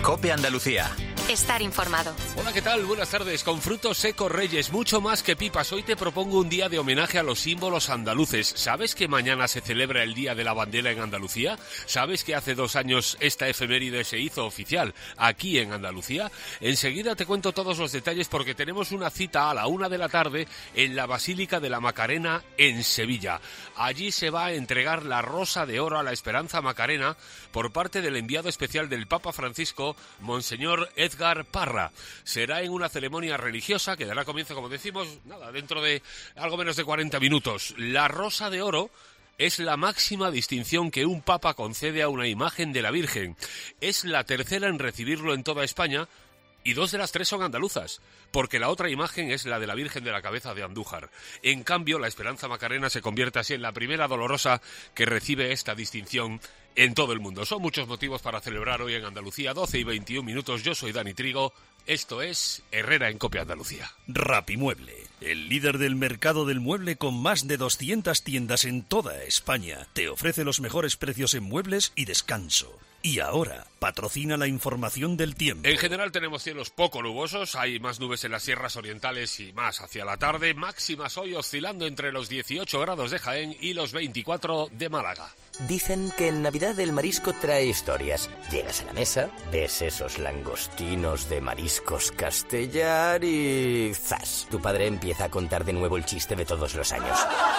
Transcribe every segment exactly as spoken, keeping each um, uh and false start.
COPE Andalucía. Estar informado. Hola, ¿qué tal? Buenas tardes. Con Frutos Secos Reyes, mucho más que pipas. Hoy te propongo un día de homenaje a los símbolos andaluces. ¿Sabes que mañana se celebra el Día de la Bandera en Andalucía? ¿Sabes que hace dos años esta efeméride se hizo oficial aquí en Andalucía? Enseguida te cuento todos los detalles porque tenemos una cita a la una de la tarde en la Basílica de la Macarena en Sevilla. Allí se va a entregar la Rosa de Oro a la Esperanza Macarena por parte del enviado especial del Papa Francisco, Monseñor Edgar Parra. Será en una ceremonia religiosa que dará comienzo, como decimos, nada, dentro de algo menos de cuarenta minutos. La Rosa de Oro es la máxima distinción que un papa concede a una imagen de la Virgen. Es la tercera en recibirlo en toda España y dos de las tres son andaluzas, porque la otra imagen es la de la Virgen de la Cabeza de Andújar. En cambio, la Esperanza Macarena se convierte así en la primera dolorosa que recibe esta distinción en todo el mundo. Son muchos motivos para celebrar hoy en Andalucía. doce y veintiún minutos. Yo soy Dani Trigo. Esto es Herrera en COPE Andalucía. Rapimueble, el líder del mercado del mueble con más de doscientas tiendas en toda España, te ofrece los mejores precios en muebles y descanso. Y ahora, patrocina la información del tiempo. En general tenemos cielos poco nubosos, hay más nubes en las sierras orientales y más hacia la tarde, máximas hoy oscilando entre los dieciocho grados de Jaén y los veinticuatro de Málaga. Dicen que en Navidad el marisco trae historias. Llegas a la mesa, ves esos langostinos de mariscos Castellar y ¡zas! Tu padre empieza a contar de nuevo el chiste de todos los años.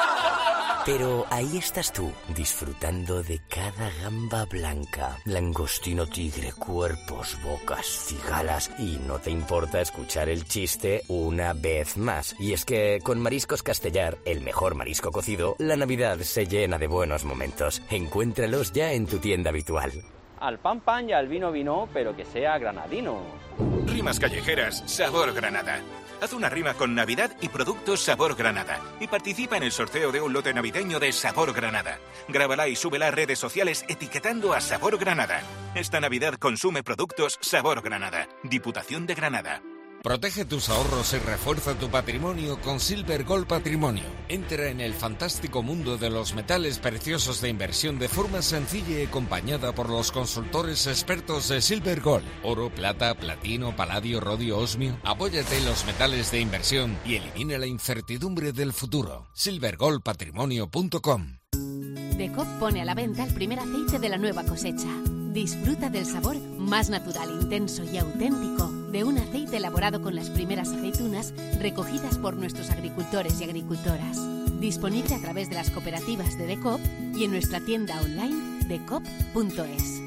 Pero ahí estás tú, disfrutando de cada gamba blanca, langostino tigre, cuerpos, bocas, cigalas, y no te importa escuchar el chiste una vez más. Y es que con Mariscos Castellar, el mejor marisco cocido, la Navidad se llena de buenos momentos. Encuéntralos ya en tu tienda habitual. Al pan pan y al vino vino, pero que sea granadino. Rimas callejeras, sabor Granada. Haz una rima con Navidad y productos Sabor Granada y participa en el sorteo de un lote navideño de Sabor Granada. Grábala y súbela a redes sociales etiquetando a Sabor Granada. Esta Navidad consume productos Sabor Granada. Diputación de Granada. Protege tus ahorros y refuerza tu patrimonio con Silver Gold Patrimonio. Entra en el fantástico mundo de los metales preciosos de inversión de forma sencilla y acompañada por los consultores expertos de Silver Gold. Oro, plata, platino, paladio, rodio, osmio. Apóyate en los metales de inversión y elimina la incertidumbre del futuro. silver gold patrimonio punto com. DECOOP pone a la venta el primer aceite de la nueva cosecha. Disfruta del sabor más natural, intenso y auténtico de un aceite elaborado con las primeras aceitunas recogidas por nuestros agricultores y agricultoras. Disponible a través de las cooperativas de DECOOP y en nuestra tienda online decoop punto es.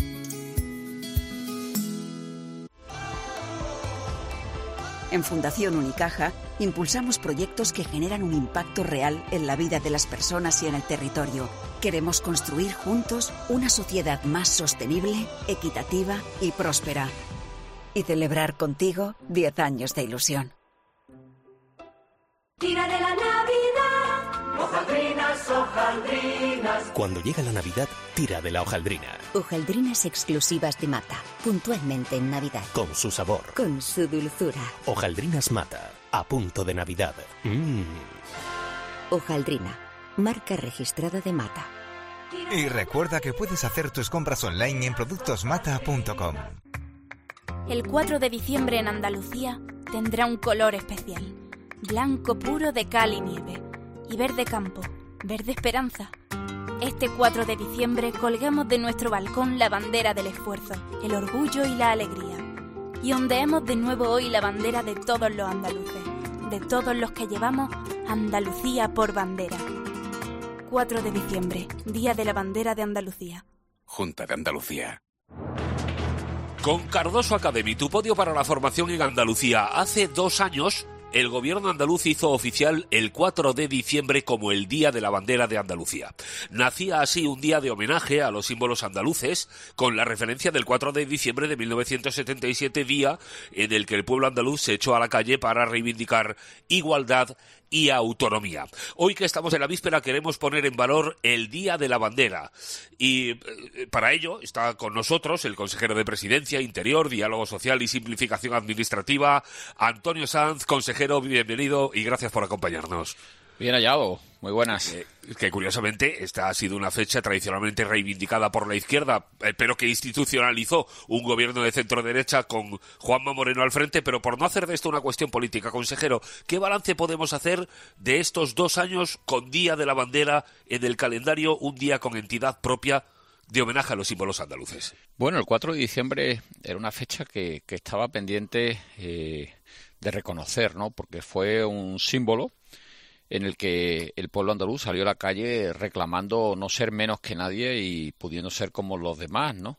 En Fundación Unicaja impulsamos proyectos que generan un impacto real en la vida de las personas y en el territorio. Queremos construir juntos una sociedad más sostenible, equitativa y próspera. Y celebrar contigo diez años de ilusión. Tira de la Navidad, hojaldrinas, hojaldrinas. Cuando llega la Navidad, tira de la hojaldrina. Hojaldrinas exclusivas de Mata, puntualmente en Navidad. Con su sabor. Con su dulzura. Hojaldrinas Mata, a punto de Navidad. Mmm. Hojaldrina, marca registrada de Mata. Y recuerda que puedes hacer tus compras online en productos mata punto com. El cuatro de diciembre en Andalucía tendrá un color especial. Blanco puro de cal y nieve. Y verde campo, verde esperanza. Este cuatro de diciembre colgamos de nuestro balcón la bandera del esfuerzo, el orgullo y la alegría. Y ondeemos de nuevo hoy la bandera de todos los andaluces, de todos los que llevamos Andalucía por bandera. cuatro de diciembre, Día de la Bandera de Andalucía. Junta de Andalucía. Con Cardoso Academy, tu podio para la formación en Andalucía. Hace dos años, el gobierno andaluz hizo oficial el cuatro de diciembre como el Día de la Bandera de Andalucía. Nacía así un día de homenaje a los símbolos andaluces, con la referencia del cuatro de diciembre de mil novecientos setenta y siete, día en el que el pueblo andaluz se echó a la calle para reivindicar igualdad y autonomía. Hoy que estamos en la víspera queremos poner en valor el Día de la Bandera y eh, para ello está con nosotros el consejero de Presidencia, Interior, Diálogo Social y Simplificación Administrativa, Antonio Sanz. Consejero, bienvenido y gracias por acompañarnos. Bien hallado. Muy buenas. Eh, que curiosamente esta ha sido una fecha tradicionalmente reivindicada por la izquierda, eh, pero que institucionalizó un gobierno de centro-derecha con Juanma Moreno al frente, pero por no hacer de esto una cuestión política. Consejero, ¿qué balance podemos hacer de estos dos años con Día de la Bandera en el calendario, un día con entidad propia de homenaje a los símbolos andaluces? Bueno, el cuatro de diciembre era una fecha que, que estaba pendiente eh, de reconocer, ¿no? Porque fue un símbolo en el que el pueblo andaluz salió a la calle reclamando no ser menos que nadie y pudiendo ser como los demás, ¿no?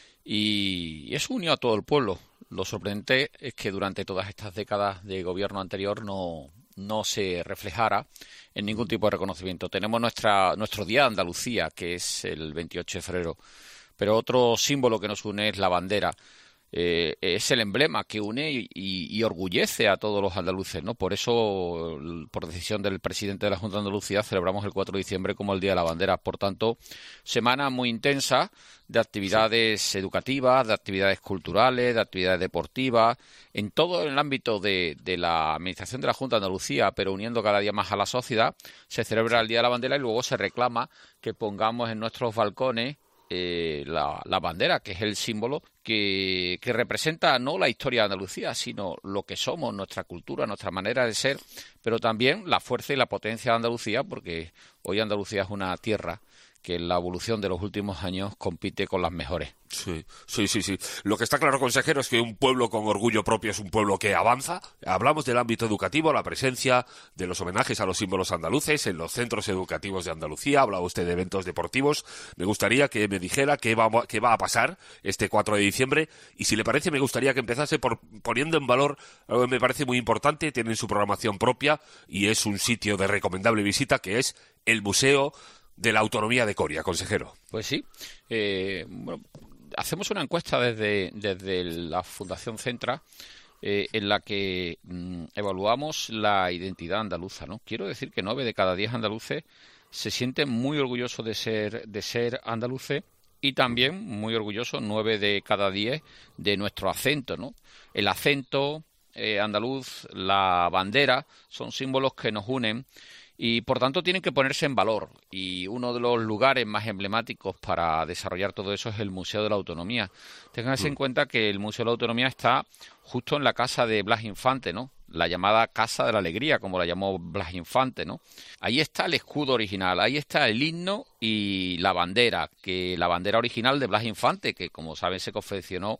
Y eso unió a todo el pueblo. Lo sorprendente es que durante todas estas décadas de gobierno anterior no, no se reflejara en ningún tipo de reconocimiento. Tenemos nuestra nuestro Día de Andalucía, que es el veintiocho de febrero, pero otro símbolo que nos une es la bandera. Eh, es el emblema que une y, y, y orgullece a todos los andaluces, ¿no? Por eso, por decisión del presidente de la Junta de Andalucía, celebramos el cuatro de diciembre como el Día de la Bandera. Por tanto, semana muy intensa de actividades sí. educativas, de actividades culturales, de actividades deportivas, en todo el ámbito de, de la administración de la Junta de Andalucía, pero uniendo cada día más a la sociedad. Se celebra el Día de la Bandera y luego se reclama que pongamos en nuestros balcones Eh, la, la bandera, que es el símbolo que, que representa no la historia de Andalucía, sino lo que somos, nuestra cultura, nuestra manera de ser, pero también la fuerza y la potencia de Andalucía, porque hoy Andalucía es una tierra que en la evolución de los últimos años compite con las mejores. Sí, sí, sí, sí. Lo que está claro, consejero, es que un pueblo con orgullo propio es un pueblo que avanza. Hablamos del ámbito educativo, la presencia de los homenajes a los símbolos andaluces en los centros educativos de Andalucía. Hablaba usted de eventos deportivos. Me gustaría que me dijera qué va, qué va a pasar este cuatro de diciembre. Y si le parece, me gustaría que empezase por poniendo en valor algo que me parece muy importante. Tienen su programación propia y es un sitio de recomendable visita, que es el Museo de la Autonomía de Coria, consejero. Pues sí. Eh, bueno, hacemos una encuesta desde, desde la Fundación Centra eh, en la que mm, evaluamos la identidad andaluza, ¿no? Quiero decir que nueve de cada diez andaluces se sienten muy orgullosos de ser, de ser andaluces y también muy orgullosos, nueve de cada diez, de nuestro acento, ¿no? El acento eh, andaluz, la bandera, son símbolos que nos unen y por tanto tienen que ponerse en valor, y uno de los lugares más emblemáticos para desarrollar todo eso es el Museo de la Autonomía. Ténganse mm. en cuenta que el Museo de la Autonomía está justo en la casa de Blas Infante, ¿no? La llamada Casa de la Alegría, como la llamó Blas Infante, ¿no? Ahí está el escudo original, ahí está el himno y la bandera, que la bandera original de Blas Infante, que como saben se confeccionó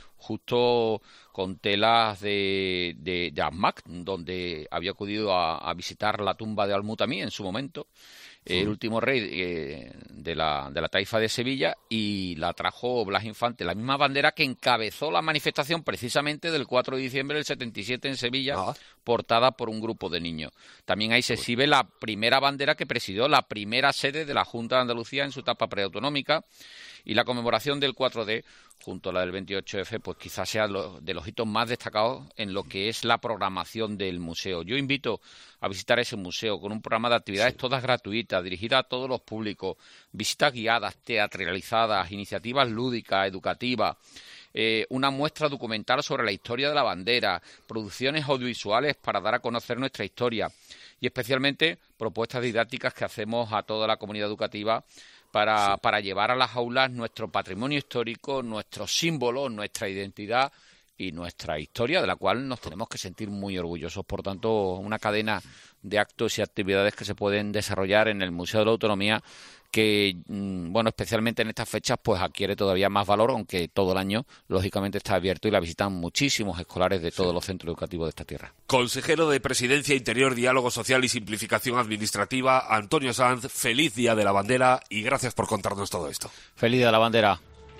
justo con telas de, de, de Asmac, donde había acudido a, a visitar la tumba de Al-Mutamí en su momento, sí. el último rey eh, de, la, de la taifa de Sevilla, y la trajo Blas Infante, la misma bandera que encabezó la manifestación precisamente del cuatro de diciembre del setenta y siete en Sevilla, ah. portada por un grupo de niños. También ahí se exhibe la primera bandera que presidió la primera sede de la Junta de Andalucía en su etapa preautonómica, y la conmemoración del cuatro de, junto a la del veintiocho efe, pues quizás sea lo, de los hitos más destacados en lo que es la programación del museo. Yo invito a visitar ese museo con un programa de actividades sí. todas gratuitas, dirigidas a todos los públicos, visitas guiadas, teatralizadas, iniciativas lúdicas, educativas, eh, una muestra documental sobre la historia de la bandera, producciones audiovisuales para dar a conocer nuestra historia y especialmente propuestas didácticas que hacemos a toda la comunidad educativa Para, sí. para llevar a las aulas nuestro patrimonio histórico, nuestros símbolos, nuestra identidad y nuestra historia, de la cual nos tenemos que sentir muy orgullosos. Por tanto, una cadena de actos y actividades que se pueden desarrollar en el Museo de la Autonomía que, bueno, especialmente en estas fechas, pues adquiere todavía más valor, aunque todo el año, lógicamente, está abierto y la visitan muchísimos escolares de todos sí. los centros educativos de esta tierra. Consejero de Presidencia, Interior, Diálogo Social y Simplificación Administrativa, Antonio Sanz, feliz Día de la Bandera y gracias por contarnos todo esto. Feliz Día de la Bandera.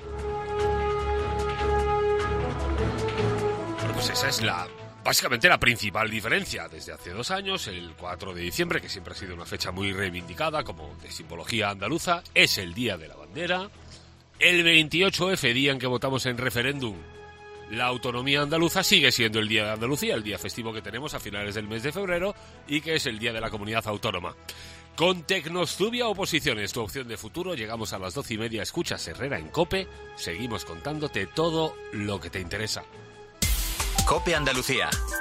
Pues esa es la... básicamente la principal diferencia desde hace dos años. El cuatro de diciembre, que siempre ha sido una fecha muy reivindicada como de simbología andaluza, es el Día de la Bandera. El veintiocho efe, día en que votamos en referéndum la autonomía andaluza, sigue siendo el Día de Andalucía, el día festivo que tenemos a finales del mes de febrero y que es el Día de la Comunidad Autónoma. Con Tecnostubia Oposiciones, tu opción de futuro, llegamos a las doce y media, escuchas Herrera en COPE, seguimos contándote todo lo que te interesa. COPE Andalucía,